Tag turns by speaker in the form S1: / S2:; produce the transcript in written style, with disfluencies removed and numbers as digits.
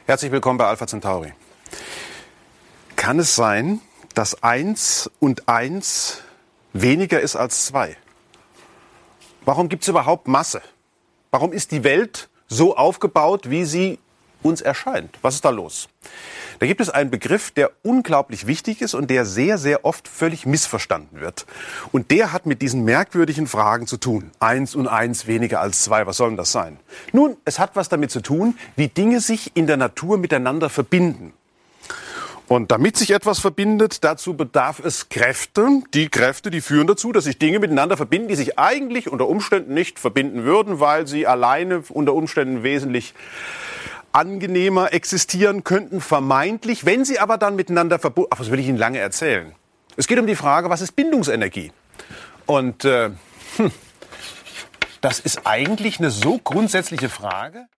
S1: Herzlich willkommen bei Alpha Centauri. Kann es sein, dass 1 und 1 weniger ist als 2? Warum gibt es überhaupt Masse? Warum ist die Welt so aufgebaut, wie sie uns erscheint? Was ist da los? Da gibt es einen Begriff, der unglaublich wichtig ist und der sehr, sehr oft völlig missverstanden wird. Und der hat mit diesen merkwürdigen Fragen zu tun. 1 und 1 weniger als 2, was soll denn das sein? Nun, es hat was damit zu tun, wie Dinge sich in der Natur miteinander verbinden. Und damit sich etwas verbindet, dazu bedarf es Kräfte. Die Kräfte, die führen dazu, dass sich Dinge miteinander verbinden, die sich eigentlich unter Umständen nicht verbinden würden, weil sie alleine unter Umständen wesentlich angenehmer existieren könnten, vermeintlich, wenn sie aber dann miteinander verbunden... Ach, was will ich Ihnen lange erzählen? Es geht um die Frage, was ist Bindungsenergie? Und das ist eigentlich eine so grundsätzliche Frage...